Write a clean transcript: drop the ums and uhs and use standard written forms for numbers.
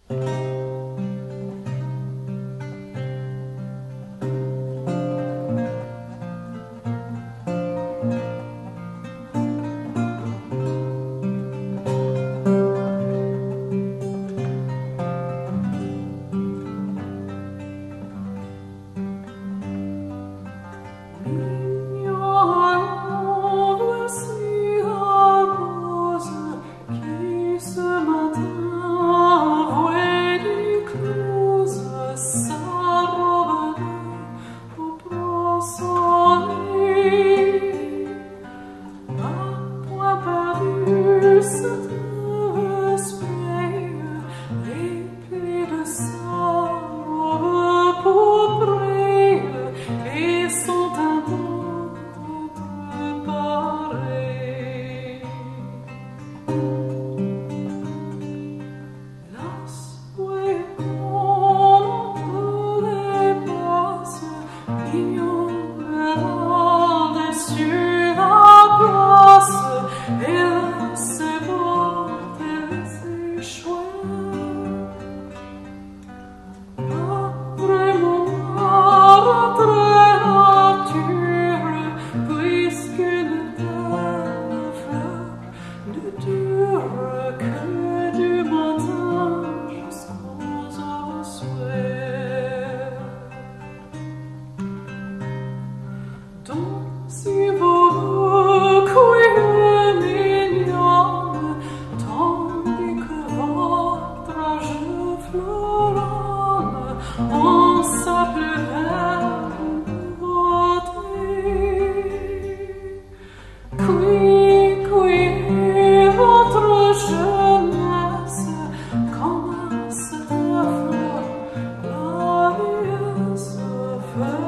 Si beaucoup est mignonne, tandis que votre âge fleuronne en sa plus belle beauté. Qui votre jeunesse comme cette fleur, la vie se fait.